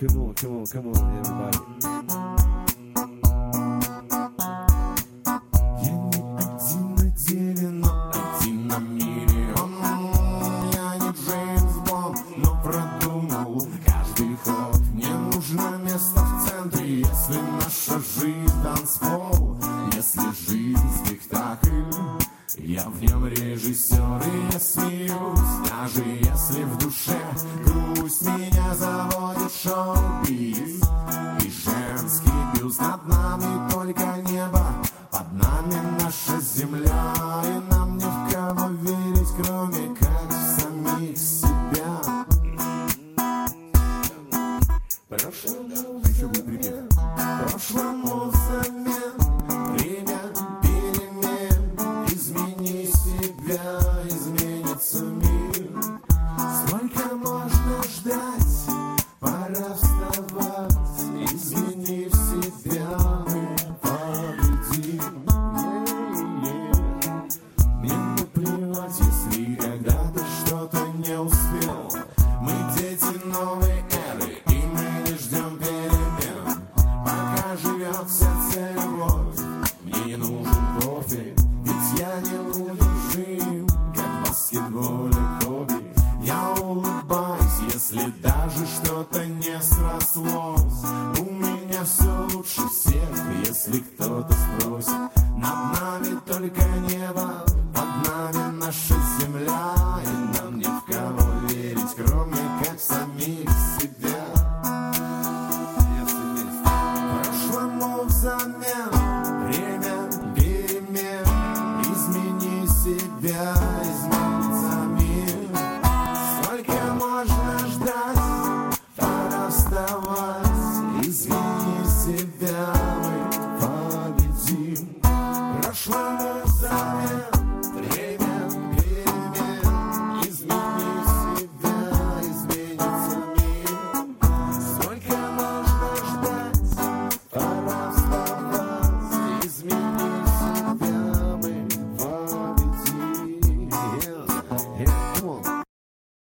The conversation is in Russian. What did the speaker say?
come on, everybody. Я не один на деле, но один на миллион. Я не Джеймс Бонд, но продумал каждый ход. Мне нужно место в центре, если наша жизнь танцпол. Если жизнь спектакль, я в нем режиссер, и я смеюсь. Даже если в душе грусть, меня заводит шоу-биз. И женский бюст над нами, только небо под нами наша земля. И нам не в кого верить, кроме как в самих себя. Прошлому взамен, время перемен. Измени себя, изменится мир. Сколько можно ждать, пора вставать. Изменив себя, мы победим. Мне наплевать, если когда-то что-то не успел. Мы дети новой эры, и мы не ждем перемен. Пока живет в сердце любовь, мне не нужен профи. Ведь я неудержим, как в баскетболе хобби. Я улыбаюсь, если даже что-то не срослось. У меня все лучше всех, если кто-то спросит. Над нами только небо.